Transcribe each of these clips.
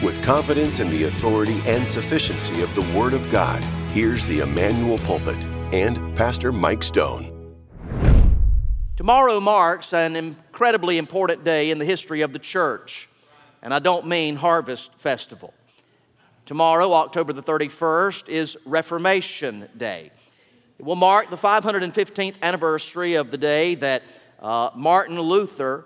With confidence in the authority and sufficiency of the Word of God, here's the Emmanuel Pulpit and Pastor Mike Stone. Tomorrow marks an incredibly important day in the history of the church, and I don't mean Harvest Festival. Tomorrow, October the 31st, is Reformation Day. It will mark the 515th anniversary of the day that Martin Luther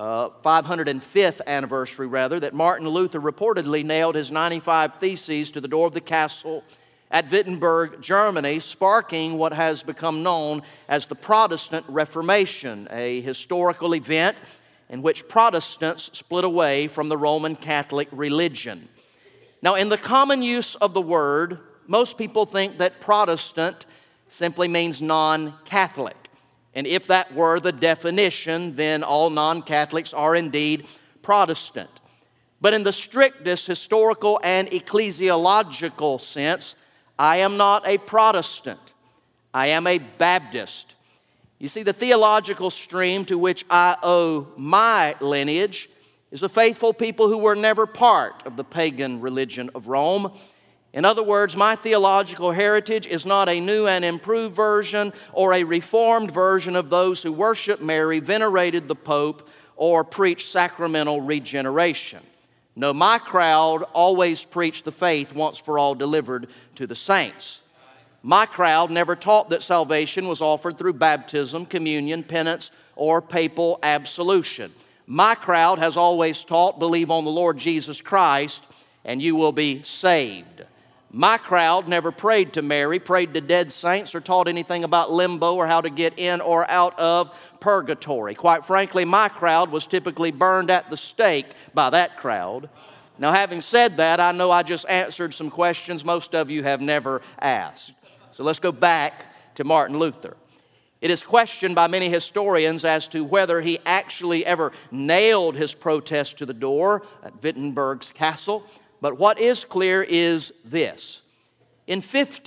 505th anniversary, rather, that Martin Luther reportedly nailed his 95 Theses to the door of the castle at Wittenberg, Germany, sparking what has become known as the Protestant Reformation, a historical event in which Protestants split away from the Roman Catholic religion. Now, in the common use of the word, most people think that Protestant simply means non-Catholic. And if that were the definition, then all non-Catholics are indeed Protestant. But in the strictest historical and ecclesiological sense, I am not a Protestant. I am a Baptist. You see, the theological stream to which I owe my lineage is the faithful people who were never part of the pagan religion of Rome. In other words, my theological heritage is not a new and improved version or a reformed version of those who worship Mary, venerated the Pope, or preach sacramental regeneration. No, my crowd always preached the faith once for all delivered to the saints. My crowd never taught that salvation was offered through baptism, communion, penance, or papal absolution. My crowd has always taught, believe on the Lord Jesus Christ, and you will be saved. My crowd never prayed to Mary, prayed to dead saints, or taught anything about limbo or how to get in or out of purgatory. Quite frankly, my crowd was typically burned at the stake by that crowd. Now, having said that, I know I just answered some questions most of you have never asked. So let's go back to Martin Luther. It is questioned by many historians as to whether he actually ever nailed his protest to the door at Wittenberg's castle. But what is clear is this. In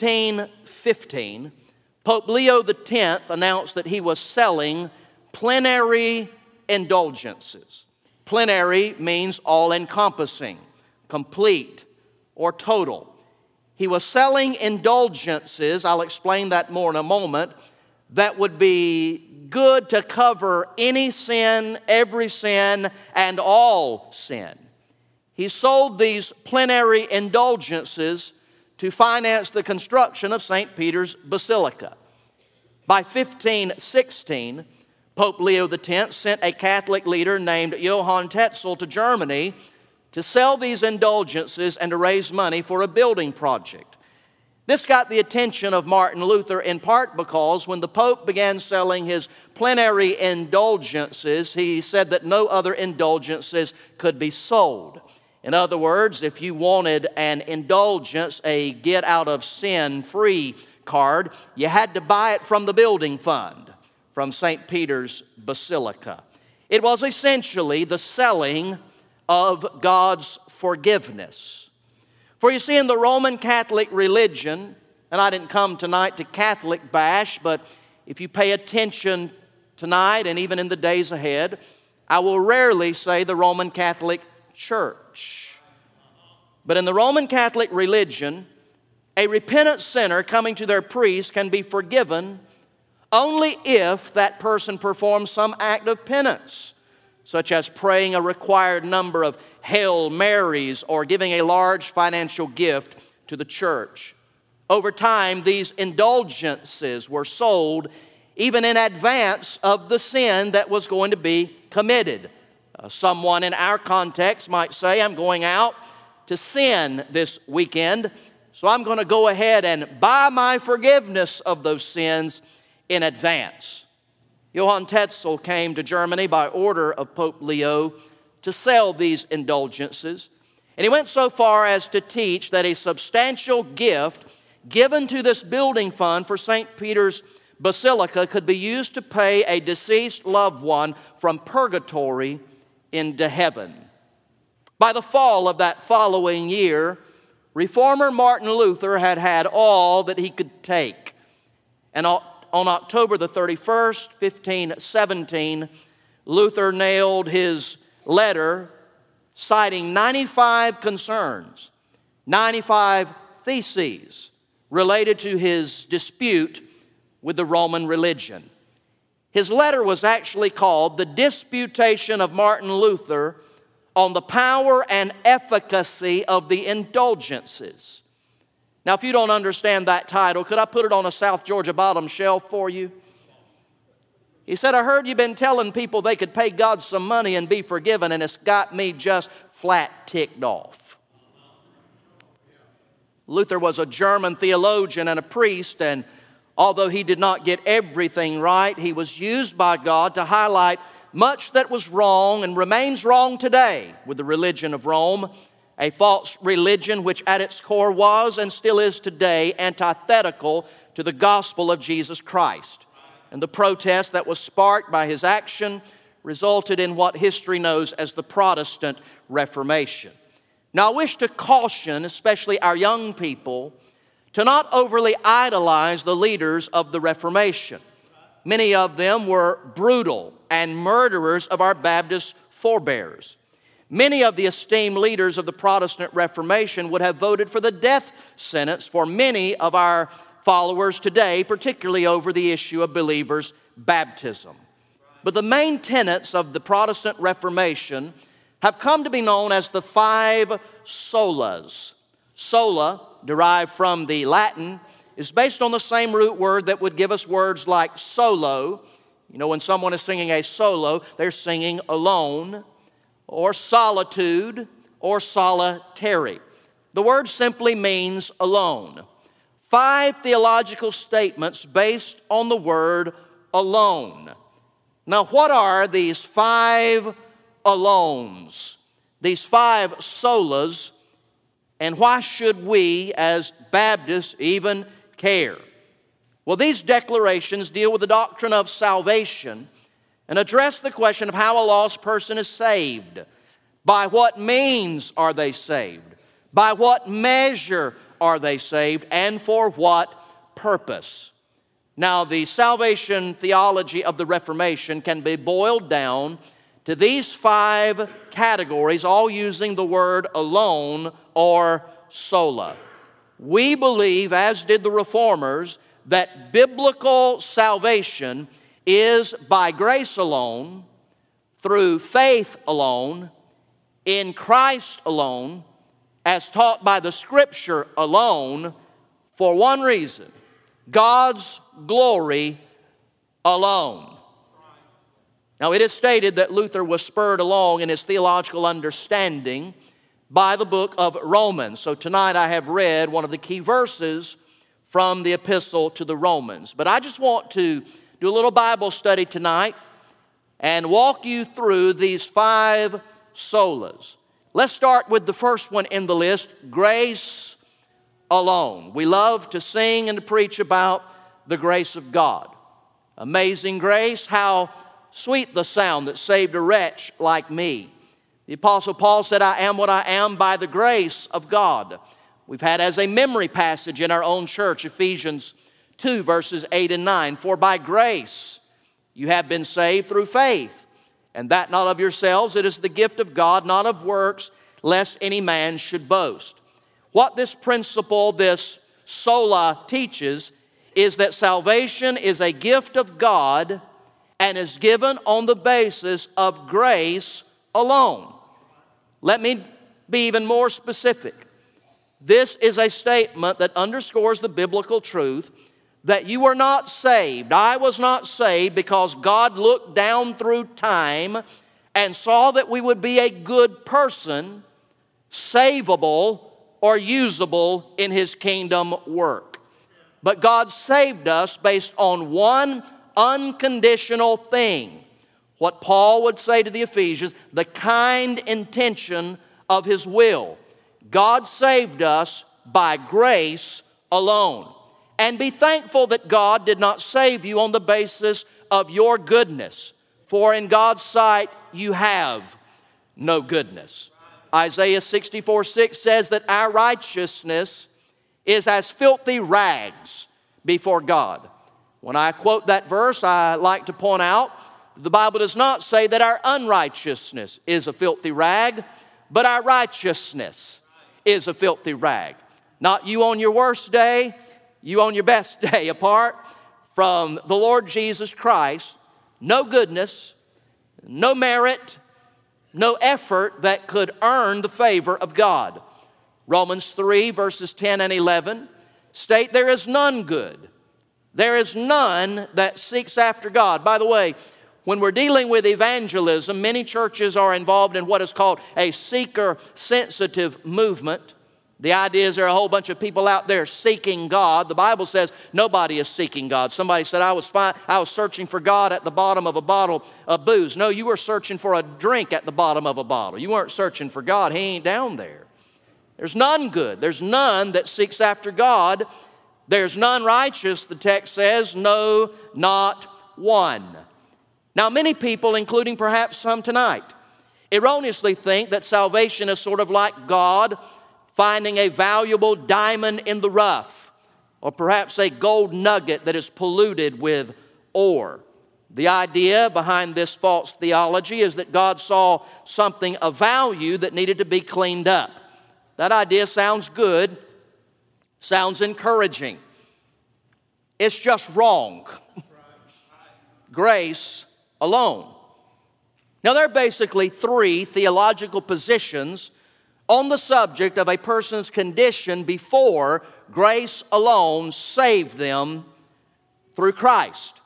1515, Pope Leo X announced that he was selling plenary indulgences. Plenary means all-encompassing, complete, or total. He was selling indulgences, I'll explain that more in a moment, that would be good to cover any sin, every sin, and all sin. He sold these plenary indulgences to finance the construction of St. Peter's Basilica. By 1516, Pope Leo X sent a Catholic leader named Johann Tetzel to Germany to sell these indulgences and to raise money for a building project. This got the attention of Martin Luther in part because when the Pope began selling his plenary indulgences, he said that no other indulgences could be sold. In other words, if you wanted an indulgence, a get-out-of-sin-free card, you had to buy it from the building fund, from St. Peter's Basilica. It was essentially the selling of God's forgiveness. For you see, in the Roman Catholic religion, and I didn't come tonight to Catholic bash, but if you pay attention tonight and even in the days ahead, I will rarely say the Roman Catholic Church. But in the Roman Catholic religion, a repentant sinner coming to their priest can be forgiven only if that person performs some act of penance, such as praying a required number of Hail Marys or giving a large financial gift to the church. Over time, these indulgences were sold even in advance of the sin that was going to be committed. Someone in our context might say, I'm going out to sin this weekend, so I'm going to go ahead and buy my forgiveness of those sins in advance. Johann Tetzel came to Germany by order of Pope Leo to sell these indulgences, and he went so far as to teach that a substantial gift given to this building fund for St. Peter's Basilica could be used to pay a deceased loved one from purgatory into heaven. By the fall of that following year, Reformer Martin Luther had had all that he could take. And on October the 31st, 1517, Luther nailed his letter citing 95 concerns, 95 theses related to his dispute with the Roman religion. His letter was actually called The Disputation of Martin Luther on the Power and Efficacy of the Indulgences. Now, if you don't understand that title, could I put it on a South Georgia bottom shelf for you? He said, I heard you've been telling people they could pay God some money and be forgiven, and it's got me just flat ticked off. Luther was a German theologian and a priest, and although he did not get everything right, he was used by God to highlight much that was wrong and remains wrong today with the religion of Rome, a false religion which at its core was and still is today antithetical to the gospel of Jesus Christ. And the protest that was sparked by his action resulted in what history knows as the Protestant Reformation. Now, I wish to caution, especially our young people, to not overly idolize the leaders of the Reformation. Many of them were brutal and murderers of our Baptist forebears. Many of the esteemed leaders of the Protestant Reformation would have voted for the death sentence for many of our followers today, particularly over the issue of believers' baptism. But the main tenets of the Protestant Reformation have come to be known as the five solas. Sola, derived from the Latin, is based on the same root word that would give us words like solo. You know, when someone is singing a solo, they're singing alone, or solitude, or solitary. The word simply means alone. Five theological statements based on the word alone. Now, what are these five alones, these five solas, and why should we as Baptists even care? Well, these declarations deal with the doctrine of salvation and address the question of how a lost person is saved. By what means are they saved? By what measure are they saved? And for what purpose? Now, the salvation theology of the Reformation can be boiled down to these five categories, all using the word alone or sola. We believe, as did the Reformers, that biblical salvation is by grace alone, through faith alone, in Christ alone, as taught by the Scripture alone, for one reason: God's glory alone. Now, it is stated that Luther was spurred along in his theological understanding by the book of Romans. So tonight I have read one of the key verses from the epistle to the Romans. But I just want to do a little Bible study tonight and walk you through these five solas. Let's start with the first one in the list, grace alone. We love to sing and to preach about the grace of God. Amazing grace, how sweet the sound that saved a wretch like me. The Apostle Paul said, I am what I am by the grace of God. We've had as a memory passage in our own church, Ephesians 2, verses 8 and 9. For by grace you have been saved through faith, and that not of yourselves, it is the gift of God, not of works, lest any man should boast. What this principle, this sola, teaches is that salvation is a gift of God and is given on the basis of grace alone. Let me be even more specific. This is a statement that underscores the biblical truth that you are not saved. I was not saved because God looked down through time and saw that we would be a good person, savable or usable in His kingdom work. But God saved us based on one unconditional thing. What Paul would say to the Ephesians, the kind intention of His will. God saved us by grace alone. And be thankful that God did not save you on the basis of your goodness. For in God's sight you have no goodness. Isaiah 64:6 says that our righteousness is as filthy rags before God. When I quote that verse, I like to point out the Bible does not say that our unrighteousness is a filthy rag, but our righteousness is a filthy rag. Not you on your worst day, you on your best day. Apart from the Lord Jesus Christ, no goodness, no merit, no effort that could earn the favor of God. Romans 3 verses 10 and 11 state there is none good. There is none that seeks after God. By the way, when we're dealing with evangelism, many churches are involved in what is called a seeker-sensitive movement. The idea is there are a whole bunch of people out there seeking God. The Bible says nobody is seeking God. Somebody said, I was searching for God at the bottom of a bottle of booze. No, you were searching for a drink at the bottom of a bottle. You weren't searching for God. He ain't down there. There's none good. There's none that seeks after God. There's none righteous, the text says, no, not one. Now, many people, including perhaps some tonight, erroneously think that salvation is sort of like God finding a valuable diamond in the rough, or perhaps a gold nugget that is polluted with ore. The idea behind this false theology is that God saw something of value that needed to be cleaned up. That idea sounds good, sounds encouraging. It's just wrong. Grace alone. Now, there are basically three theological positions on the subject of a person's condition before grace alone saved them through Christ.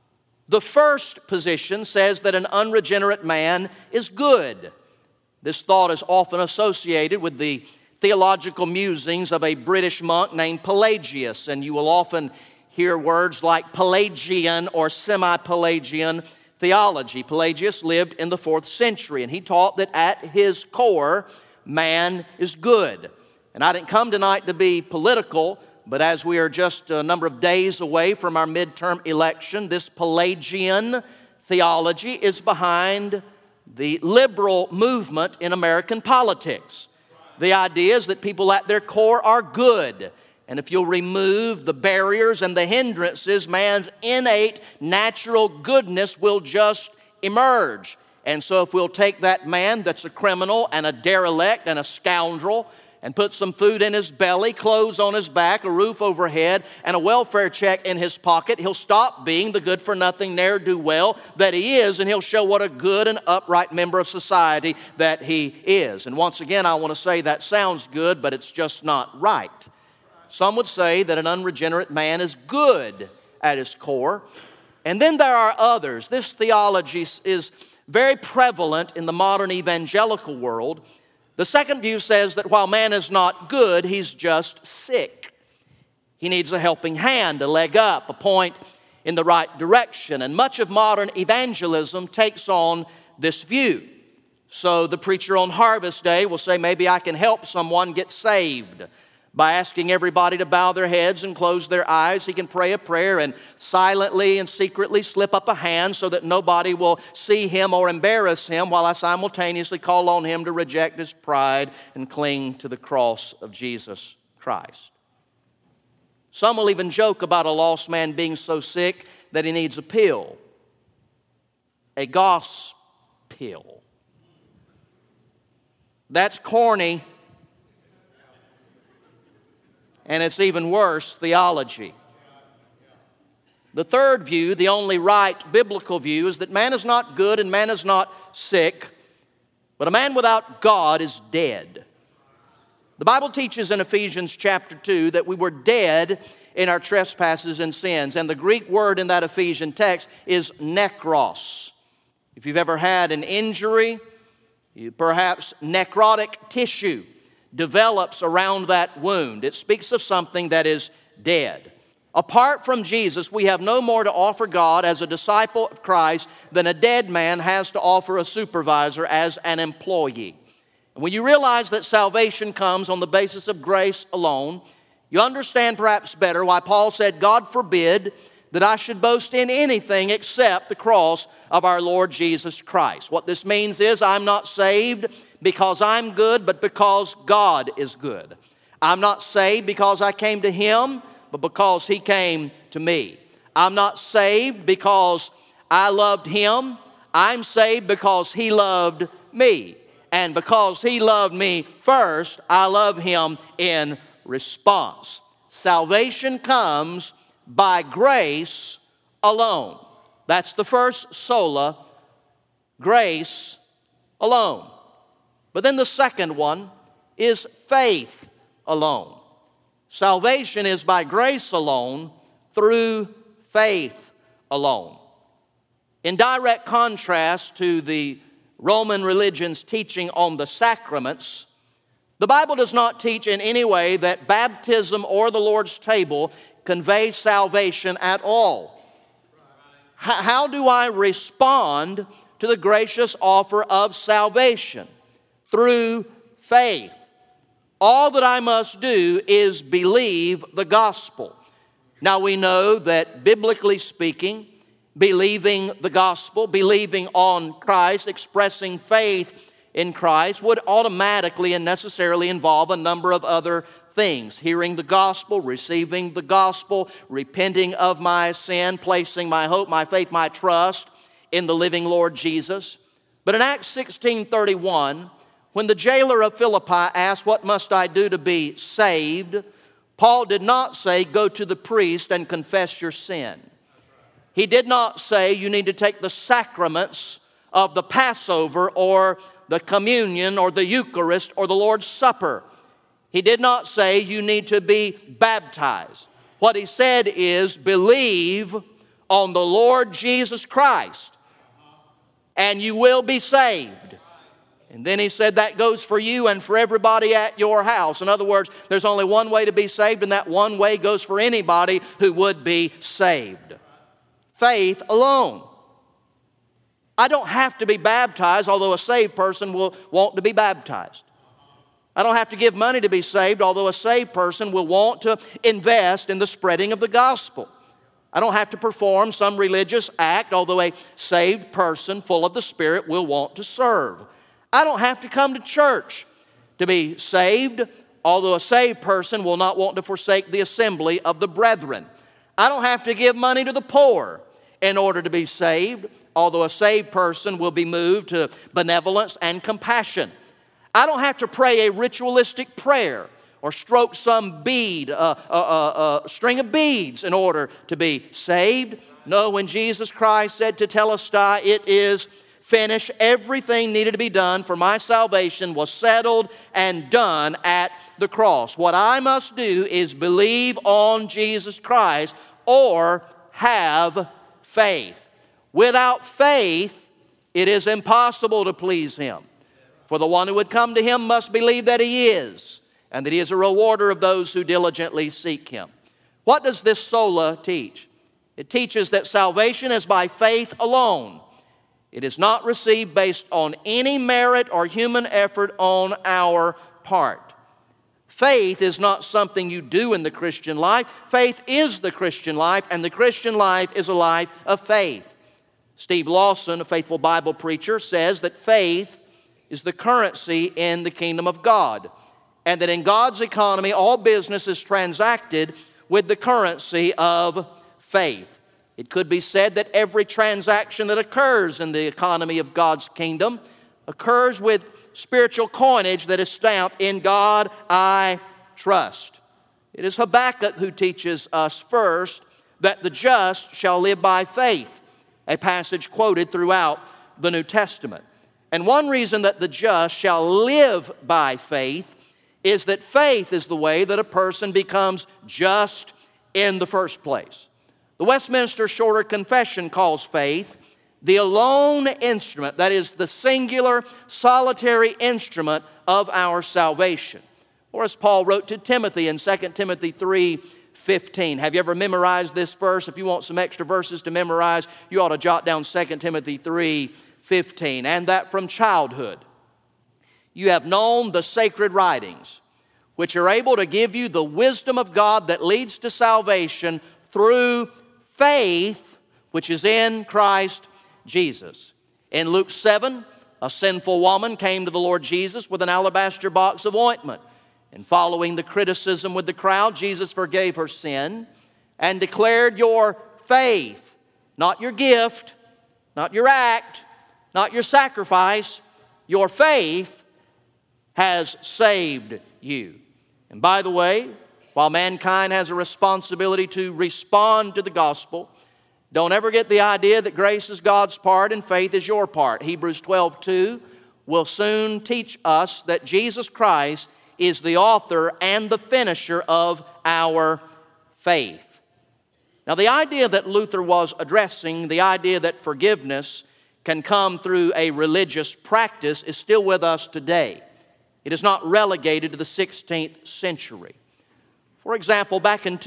The first position says that an unregenerate man is good. This thought is often associated with the theological musings of a British monk named Pelagius, and you will often hear words like Pelagian or semi-Pelagian theology. Pelagius lived in the 4th century, and he taught that at his core, man is good. And I didn't come tonight to be political, but as we are just a number of days away from our midterm election, this Pelagian theology is behind the liberal movement in American politics. The idea is that people at their core are good. And if you'll remove the barriers and the hindrances, man's innate natural goodness will just emerge. And so if we'll take that man that's a criminal and a derelict and a scoundrel and put some food in his belly, clothes on his back, a roof overhead, and a welfare check in his pocket, he'll stop being the good-for-nothing ne'er-do-well that he is, and he'll show what a good and upright member of society that he is. And once again, I want to say that sounds good, but it's just not right. Some would say that an unregenerate man is good at his core. And then there are others. This theology is very prevalent in the modern evangelical world. The second view says that while man is not good, he's just sick. He needs a helping hand, a leg up, a point in the right direction. And much of modern evangelism takes on this view. So the preacher on Harvest Day will say, maybe I can help someone get saved. By asking everybody to bow their heads and close their eyes, he can pray a prayer and silently and secretly slip up a hand so that nobody will see him or embarrass him, while I simultaneously call on him to reject his pride and cling to the cross of Jesus Christ. Some will even joke about a lost man being so sick that he needs a pill, a gospel pill. That's corny. And it's even worse theology. The third view, the only right biblical view, is that man is not good and man is not sick, but a man without God is dead. The Bible teaches in Ephesians chapter 2 that we were dead in our trespasses and sins. And the Greek word in that Ephesian text is nekros. If you've ever had an injury, perhaps necrotic tissue develops around that wound. It speaks of something that is dead. Apart from Jesus, we have no more to offer God as a disciple of Christ than a dead man has to offer a supervisor as an employee. And when you realize that salvation comes on the basis of grace alone, you understand perhaps better why Paul said, God forbid that I should boast in anything except the cross of our Lord Jesus Christ. What this means is I'm not saved because I'm good, but because God is good. I'm not saved because I came to Him, but because He came to me. I'm not saved because I loved Him. I'm saved because He loved me. And because He loved me first, I love Him in response. Salvation comes by grace alone. That's the first sola, grace alone. But then the second one is faith alone. Salvation is by grace alone, through faith alone. In direct contrast to the Roman religion's teaching on the sacraments, the Bible does not teach in any way that baptism or the Lord's table convey salvation at all. How do I respond to the gracious offer of salvation? Through faith. All that I must do is believe the gospel. Now we know that biblically speaking, believing the gospel, believing on Christ, expressing faith in Christ would automatically and necessarily involve a number of other things. Hearing the gospel, receiving the gospel, repenting of my sin, placing my hope, my faith, my trust in the living Lord Jesus. But in Acts 16:31, when the jailer of Philippi asked, "What must I do to be saved?" Paul did not say, "Go to the priest and confess your sin." He did not say, "You need to take the sacraments of the Passover or the communion or the Eucharist or the Lord's Supper." He did not say, "You need to be baptized." What he said is, "Believe on the Lord Jesus Christ, and you will be saved." And then he said that goes for you and for everybody at your house. In other words, there's only one way to be saved, and that one way goes for anybody who would be saved. Faith alone. I don't have to be baptized, although a saved person will want to be baptized. I don't have to give money to be saved, although a saved person will want to invest in the spreading of the gospel. I don't have to perform some religious act, although a saved person full of the Spirit will want to serve. I don't have to come to church to be saved, although a saved person will not want to forsake the assembly of the brethren. I don't have to give money to the poor in order to be saved, although a saved person will be moved to benevolence and compassion. I don't have to pray a ritualistic prayer or stroke some bead, string of beads in order to be saved. No, when Jesus Christ said to Telestai, "It is finished," everything needed to be done for my salvation was settled and done at the cross. What I must do is believe on Jesus Christ or have faith. Without faith, it is impossible to please Him. For the one who would come to Him must believe that He is, and that He is a rewarder of those who diligently seek Him. What does this sola teach? It teaches that salvation is by faith alone. It is not received based on any merit or human effort on our part. Faith is not something you do in the Christian life. Faith is the Christian life, and the Christian life is a life of faith. Steve Lawson, a faithful Bible preacher, says that faith is the currency in the kingdom of God, and that in God's economy, all business is transacted with the currency of faith. It could be said that every transaction that occurs in the economy of God's kingdom occurs with spiritual coinage that is stamped, "In God I trust." It is Habakkuk who teaches us first that the just shall live by faith, a passage quoted throughout the New Testament. And one reason that the just shall live by faith is that faith is the way that a person becomes just in the first place. The Westminster Shorter Confession calls faith the alone instrument, that is, the singular, solitary instrument of our salvation. Or as Paul wrote to Timothy in 2 Timothy 3:15. Have you ever memorized this verse? If you want some extra verses to memorize, you ought to jot down 2 Timothy 3:15. "And that from childhood you have known the sacred writings, which are able to give you the wisdom of God that leads to salvation through faith, which is in Christ Jesus." In Luke 7, a sinful woman came to the Lord Jesus with an alabaster box of ointment. And following the criticism with the crowd, Jesus forgave her sin and declared, "Your faith," not your gift, not your act, not your sacrifice, "your faith has saved you. And by the way, while mankind has a responsibility to respond to the gospel, don't ever get the idea that grace is God's part and faith is your part. Hebrews 12:2 will soon teach us that Jesus Christ is the author and the finisher of our faith. Now, the idea that Luther was addressing, the idea that forgiveness can come through a religious practice, is still with us today. It is not relegated to the 16th century. For example, back in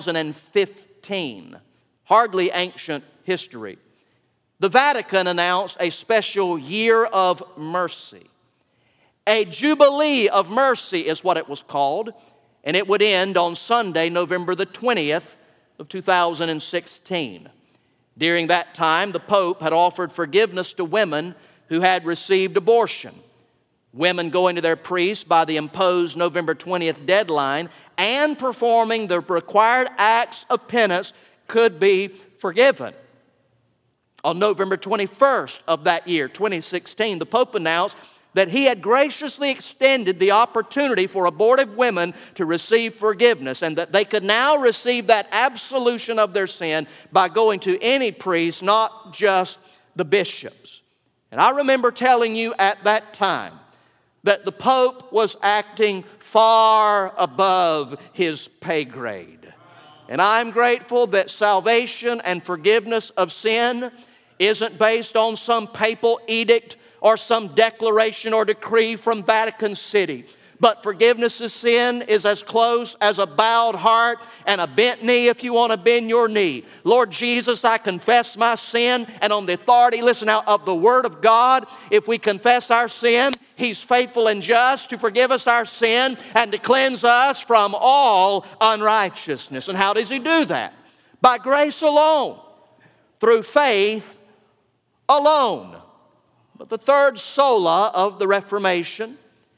2015, hardly ancient history, the Vatican announced a special year of mercy. A Jubilee of Mercy is what it was called, and it would end on Sunday, November the 20th of 2016. During that time, the Pope had offered forgiveness to women who had received abortion. Women going to their priest by the imposed November 20th deadline and performing the required acts of penance could be forgiven. On November 21st of that year, 2016, the Pope announced that he had graciously extended the opportunity for abortive women to receive forgiveness, and that they could now receive that absolution of their sin by going to any priest, not just the bishops. And I remember telling you at that time that the Pope was acting far above his pay grade. And I'm grateful that salvation and forgiveness of sin isn't based on some papal edict or some declaration or decree from Vatican City. But forgiveness of sin is as close as a bowed heart and a bent knee if you want to bend your knee. Lord Jesus, I confess my sin, and on the authority, listen now, of the Word of God, if we confess our sin, He's faithful and just to forgive us our sin and to cleanse us from all unrighteousness. And how does He do that? By grace alone, through faith alone. But the third sola of the Reformation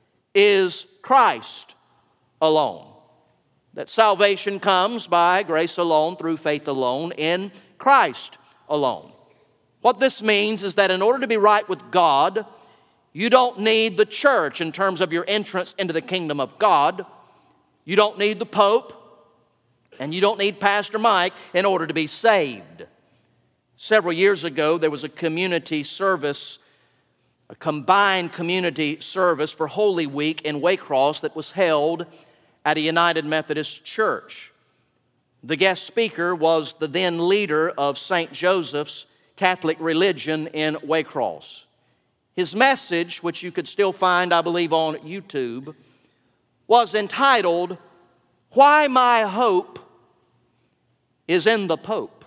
is Christ alone. That salvation comes by grace alone, through faith alone, in Christ alone. What this means is that in order to be right with God, you don't need the church in terms of your entrance into the kingdom of God. You don't need the Pope, and you don't need Pastor Mike in order to be saved. Several years ago, there was a community service, a combined community service for Holy Week in Waycross that was held at a United Methodist church. The guest speaker was the then leader of St. Joseph's Catholic religion in Waycross. His message, which you could still find, I believe, on YouTube, was entitled, "Why My Hope is in the Pope."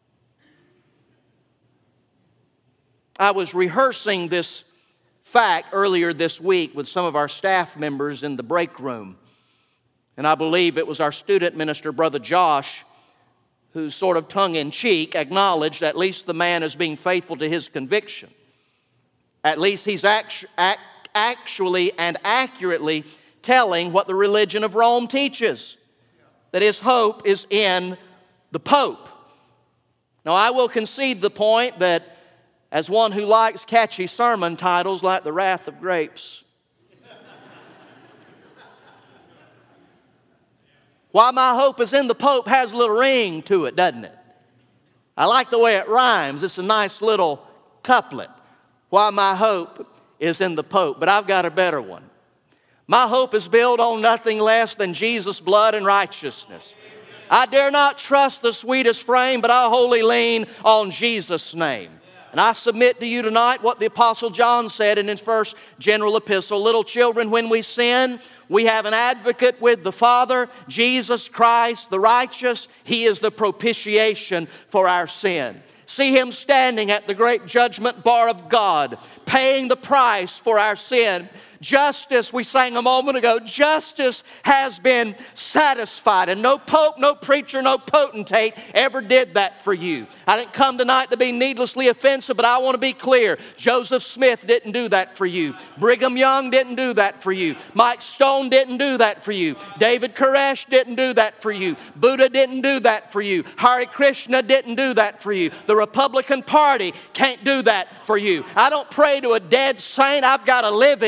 I was rehearsing this fact earlier this week with some of our staff members in the break room. And I believe it was our student minister, Brother Josh, who sort of tongue-in-cheek acknowledged at least the man is being faithful to his conviction. At least he's actually and accurately telling what the religion of Rome teaches, that his hope is in the Pope. Now, I will concede the point that as one who likes catchy sermon titles like The Wrath of Grapes, "Why My Hope is in the Pope" has a little ring to it, doesn't it? I like the way it rhymes. It's a nice little couplet. "Why My Hope is in the Pope." But I've got a better one. "My hope is built on nothing less than Jesus' blood and righteousness. I dare not trust the sweetest frame, but I wholly lean on Jesus' name." And I submit to you tonight what the Apostle John said in his first general epistle. "Little children, when we sin, we have an advocate with the Father, Jesus Christ the righteous. He is the propitiation for our sin." See Him standing at the great judgment bar of God, paying the price for our sin. Justice, we sang a moment ago, justice has been satisfied. And no pope, no preacher, no potentate ever did that for you. I didn't come tonight to be needlessly offensive, but I want to be clear. Joseph Smith didn't do that for you. Brigham Young didn't do that for you. Mike Stone didn't do that for you. David Koresh didn't do that for you. Buddha didn't do that for you. Hare Krishna didn't do that for you. The Republican Party can't do that for you. I don't pray to a dead saint. I've got a living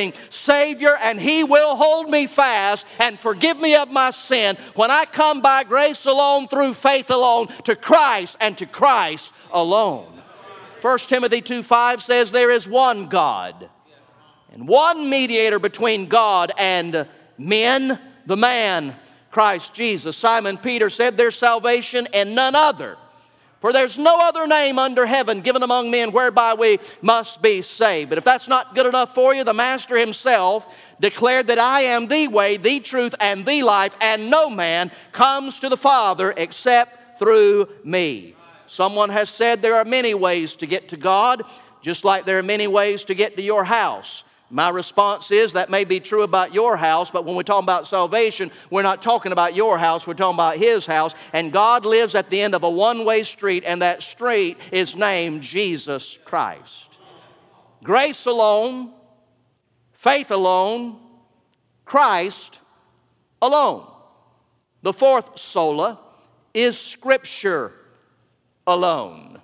Savior, and He will hold me fast and forgive me of my sin when I come by grace alone, through faith alone, to Christ and to Christ alone. 1 Timothy 2:5 says there is one God and one mediator between God and men, the man, Christ Jesus. Simon Peter said there's salvation in none other, for there's no other name under heaven given among men whereby we must be saved. But if that's not good enough for you, the Master Himself declared that I am the way, the truth, and the life, and no man comes to the Father except through me. Someone has said there are many ways to get to God, just like there are many ways to get to your house. My response is that may be true about your house, but when we're talking about salvation, we're not talking about your house, we're talking about His house. And God lives at the end of a one-way street, and that street is named Jesus Christ. Grace alone, faith alone, Christ alone. The fourth sola is Scripture alone.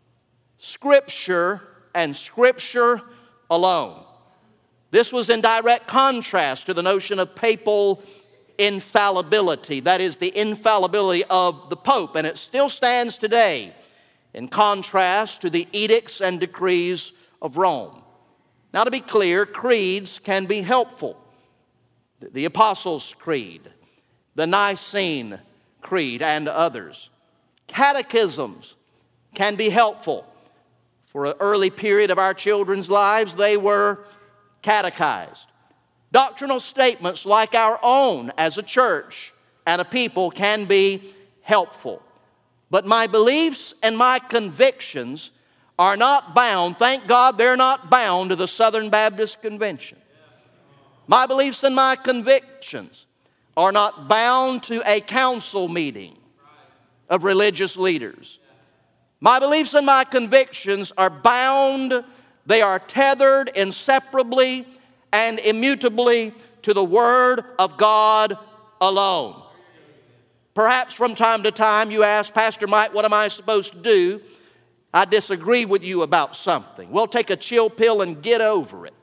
Scripture and Scripture alone. This was in direct contrast to the notion of papal infallibility. That is, the infallibility of the Pope. And it still stands today in contrast to the edicts and decrees of Rome. Now, to be clear, creeds can be helpful. The Apostles' Creed, the Nicene Creed, and others. Catechisms can be helpful. For an early period of our children's lives, they were catechized. Doctrinal statements like our own as a church and a people can be helpful. But my beliefs and my convictions are not bound, thank God they're not bound to the Southern Baptist Convention. My beliefs and my convictions are not bound to a council meeting of religious leaders. My beliefs and my convictions are bound, they are tethered inseparably and immutably to the Word of God alone. Perhaps from time to time you ask, Pastor Mike, what am I supposed to do? I disagree with you about something. We'll take a chill pill and get over it.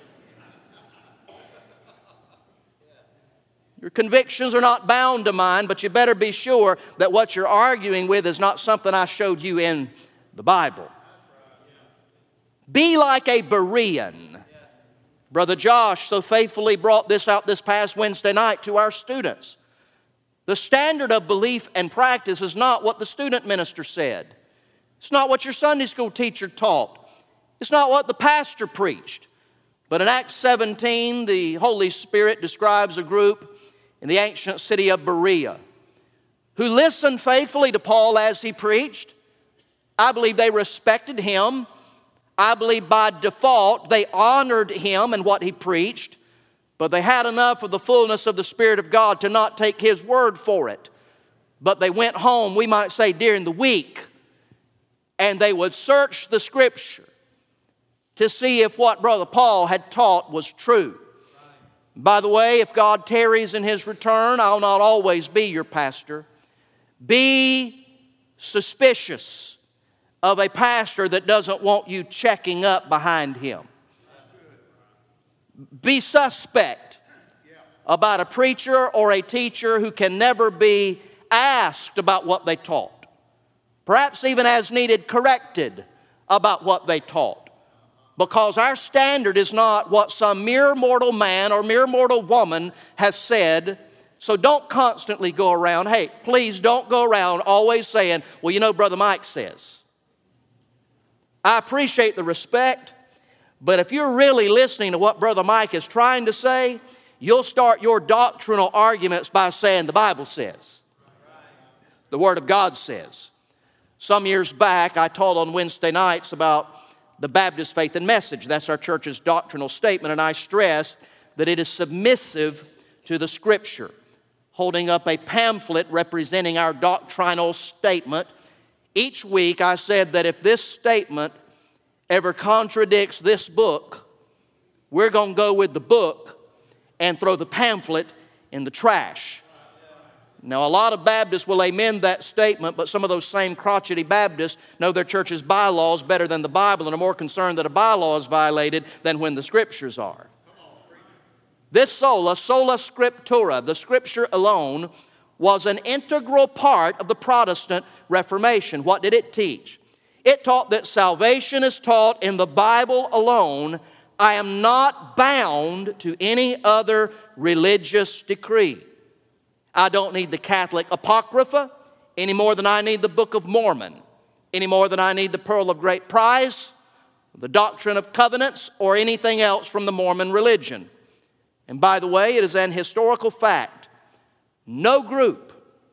Your convictions are not bound to mine, but you better be sure that what you're arguing with is not something I showed you in the Bible. Be like a Berean. Brother Josh so faithfully brought this out this past Wednesday night to our students. The standard of belief and practice is not what the student minister said. It's not what your Sunday school teacher taught. It's not what the pastor preached. But in Acts 17, the Holy Spirit describes a group in the ancient city of Berea who listened faithfully to Paul as he preached. I believe they respected him. I believe by default they honored him and what he preached, but they had enough of the fullness of the Spirit of God to not take his word for it. But they went home, we might say, during the week, and they would search the Scripture to see if what Brother Paul had taught was true. By the way, if God tarries in His return, I'll not always be your pastor. Be suspicious of a pastor that doesn't want you checking up behind him. Be suspect about a preacher or a teacher who can never be asked about what they taught. Perhaps even as needed corrected about what they taught. Because our standard is not what some mere mortal man or mere mortal woman has said. So don't constantly go around, hey, please don't go around always saying, well, you know, Brother Mike says. I appreciate the respect, but if you're really listening to what Brother Mike is trying to say, you'll start your doctrinal arguments by saying the Bible says. The Word of God says. Some years back, I taught on Wednesday nights about the Baptist Faith and Message. That's our church's doctrinal statement, and I stressed that it is submissive to the Scripture. Holding up a pamphlet representing our doctrinal statement, each week I said that if this statement ever contradicts this book, we're going to go with the book and throw the pamphlet in the trash. Now, a lot of Baptists will amend that statement, but some of those same crotchety Baptists know their church's bylaws better than the Bible and are more concerned that a bylaw is violated than when the Scriptures are. This sola scriptura, the Scripture alone, was an integral part of the Protestant Reformation. What did it teach? It taught that salvation is taught in the Bible alone. I am not bound to any other religious decree. I don't need the Catholic Apocrypha any more than I need the Book of Mormon, any more than I need the Pearl of Great Price, the Doctrine of Covenants, or anything else from the Mormon religion. And by the way, it is an historical fact. No group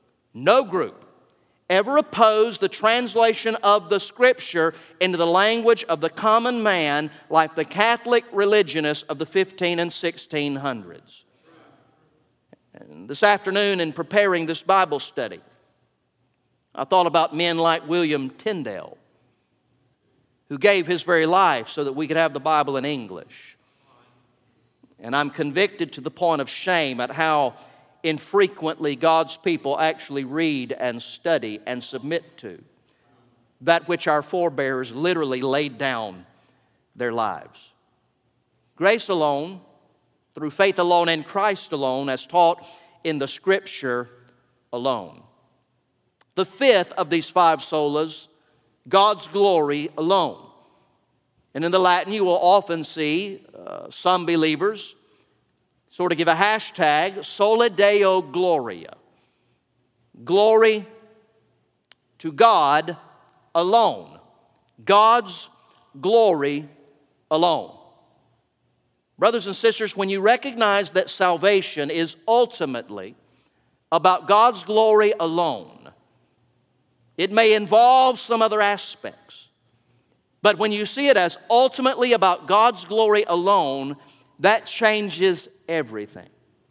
ever opposed the translation of the Scripture into the language of the common man like the Catholic religionists of the 15 and 1600s. And this afternoon, in preparing this Bible study, I thought about men like William Tyndale, who gave his very life so that we could have the Bible in English. And I'm convicted to the point of shame at how infrequently God's people actually read and study and submit to that which our forebears literally laid down their lives. Grace alone, through faith alone in Christ alone, as taught in the Scripture alone. The fifth of these five solas, God's glory alone. And in the Latin, you will often see some believers sort of give a hashtag, Sola Deo Gloria. Glory to God alone. God's glory alone. Brothers and sisters, when you recognize that salvation is ultimately about God's glory alone, it may involve some other aspects. But when you see it as ultimately about God's glory alone, that changes everything.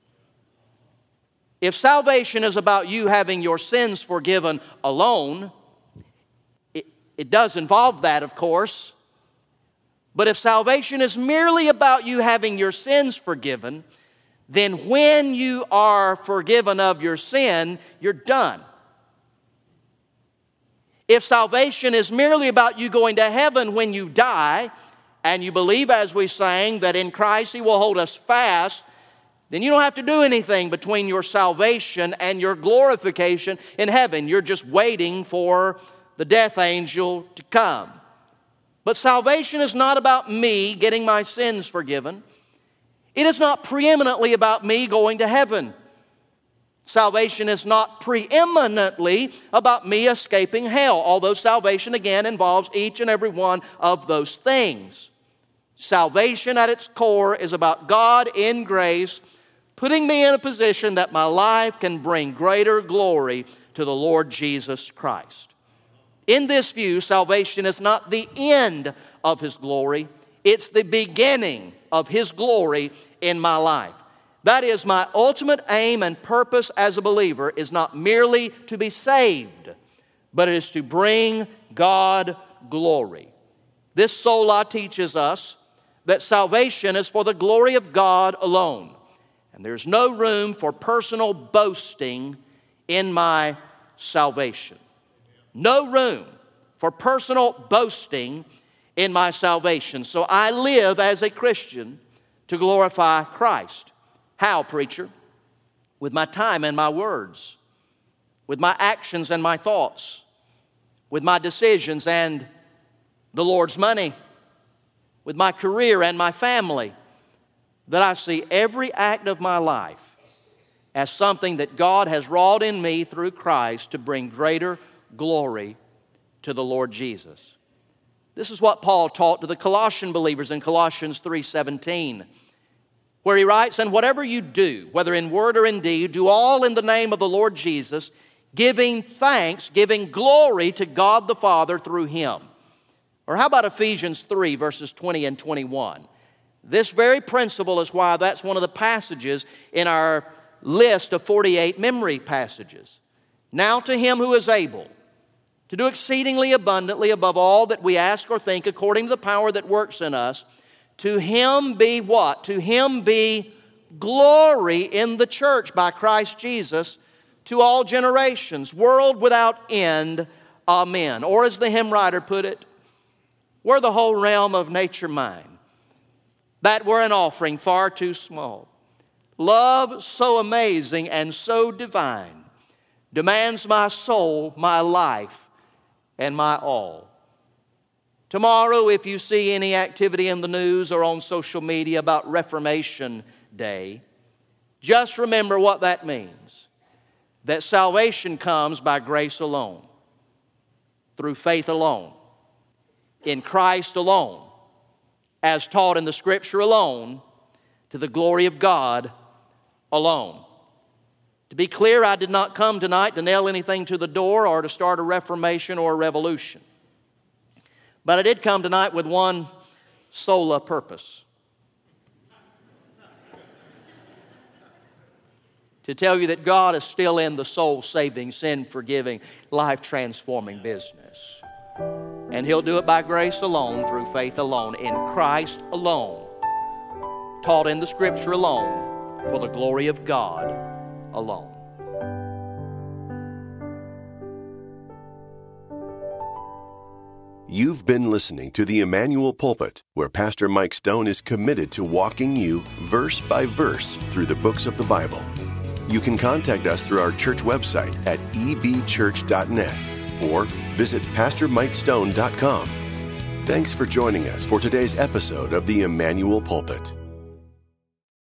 If salvation is about you having your sins forgiven alone, it does involve that, of course. But if salvation is merely about you having your sins forgiven, then when you are forgiven of your sin, you're done. If salvation is merely about you going to heaven when you die, and you believe, as we sang, that in Christ He will hold us fast, then you don't have to do anything between your salvation and your glorification in heaven. You're just waiting for the death angel to come. But salvation is not about me getting my sins forgiven. It is not preeminently about me going to heaven. Salvation is not preeminently about me escaping hell, although salvation again involves each and every one of those things. Salvation at its core is about God in grace putting me in a position that my life can bring greater glory to the Lord Jesus Christ. In this view, salvation is not the end of His glory, it's the beginning of His glory in my life. That is, my ultimate aim and purpose as a believer is not merely to be saved, but it is to bring God glory. This sola teaches us that salvation is for the glory of God alone. And there's no room for personal boasting in my salvation. No room for personal boasting in my salvation. So I live as a Christian to glorify Christ. How, preacher? With my time and my words, with my actions and my thoughts, with my decisions and the Lord's money, with my career and my family, that I see every act of my life as something that God has wrought in me through Christ to bring greater glory to the Lord Jesus. This is what Paul taught to the Colossian believers in Colossians 3:17. Where he writes, "And whatever you do, whether in word or in deed, do all in the name of the Lord Jesus, giving thanks, giving glory to God the Father through Him." Or how about Ephesians 3, verses 20 and 21? This very principle is why that's one of the passages in our list of 48 memory passages. "Now to Him who is able to do exceedingly abundantly above all that we ask or think, according to the power that works in us, to Him be what? To Him be glory in the church by Christ Jesus to all generations, world without end. Amen." Or as the hymn writer put it, "Were the whole realm of nature mine, that were an offering far too small. love so amazing and so divine demands my soul, my life, and my all. Tomorrow, if you see any activity in the news or on social media about Reformation Day, just remember what that means. That salvation comes by grace alone, through faith alone, in Christ alone, as taught in the Scripture alone, to the glory of God alone. To be clear, I did not come tonight to nail anything to the door or to start a reformation or a revolution. But I did come tonight with one sole purpose. To tell you that God is still in the soul-saving, sin-forgiving, life-transforming business. And He'll do it by grace alone, through faith alone, in Christ alone, taught in the Scripture alone, for the glory of God alone. You've been listening to the Emmanuel Pulpit, where Pastor Mike Stone is committed to walking you verse by verse through the books of the Bible. You can contact us through our church website at ebchurch.net or visit pastormikestone.com. Thanks for joining us for today's episode of the Emmanuel Pulpit.